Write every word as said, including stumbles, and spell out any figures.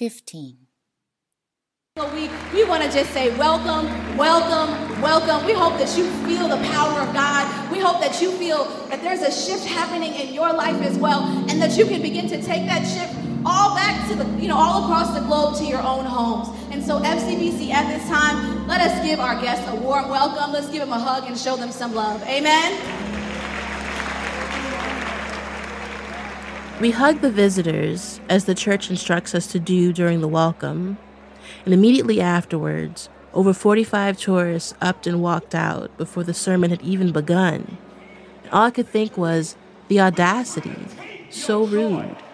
fifteen. So we, we want to just say welcome, welcome, welcome. We hope that you feel the power of God. We hope that you feel that there's a shift happening in your life as well, and that you can begin to take that shift all back to the, you know, all across the globe to your own homes. And so F C B C, at this time, let us give our guests a warm welcome. Let's give them a hug and show them some love. Amen. We hug the visitors, as the church instructs us to do during the welcome. And immediately afterwards, over forty-five tourists upped and walked out before the sermon had even begun. And all I could think was, the audacity, so rude.